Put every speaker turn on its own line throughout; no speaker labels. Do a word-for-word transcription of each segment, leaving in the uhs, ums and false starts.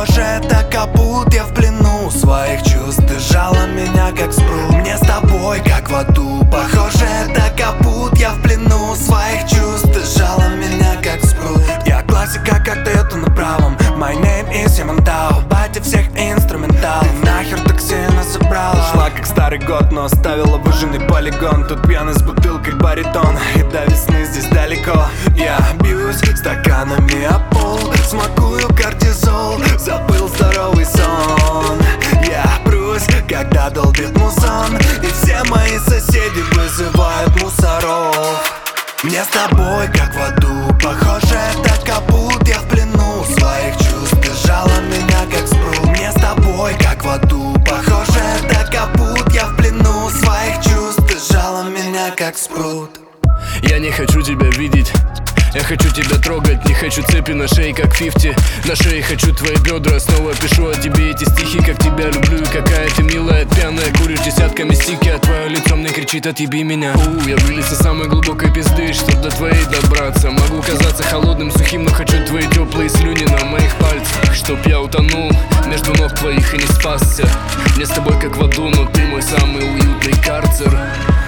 Похоже, это капут, я в плену своих чувств. Ты сжала меня как спрут. Мне с тобой как в аду. Похоже, это капут, я в плену своих чувств. Ты сжала меня как спрут. Я классика, как Тойота на правом. My name is Ямантау. Батя всех инструментал. Ты нахер так сильно забрала. Ушла как старый год, но оставила выжженный полигон. Тут пьяный с бутылкой баритон. И до весны здесь далеко. Я бьюсь стаканами о пол. Смакую кортизол. Забыл здоровый сон. Я прусь, когда долбит музон. И все мои соседи вызывают мусоров. Мне с тобой как в аду. Похоже, это капут, я в плену своих чувств. Ты сжала меня как спрут. Мне с тобой как в аду. Похоже, это капут, я в плену своих чувств. Ты сжала меня как спрут.
Я не хочу тебя видеть, я хочу тебя трогать. Не хочу цепи на шее, как фифти. На шее хочу твои бедра. Снова пишу о тебе эти стихи, как тебя люблю. И какая ты милая, пьяная, куришь десятками стики. А твое лицо мне кричит: отъеби меня. У, я вылез из самой глубокой пизды, чтоб до твоей добраться. Могу казаться холодным, сухим, но хочу твои теплые слюни на моих пальцах. Чтоб я утонул между ног твоих и не спасся. Мне с тобой как в аду, но ты мой самый уютный карцер.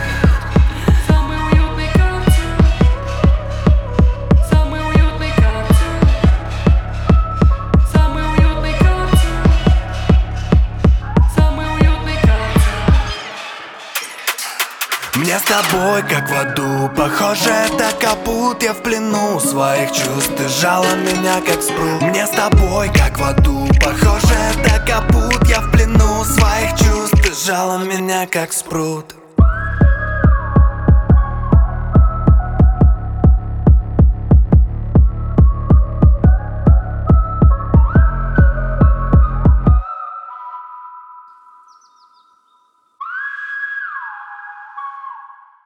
Мне с тобой как в аду. Похоже, это капут, я в плену своих чувств. Ты сжала меня как спрут. Мне с тобой как в аду. Похоже, это капут, я в плену своих чувств. Ты сжала меня как спрут.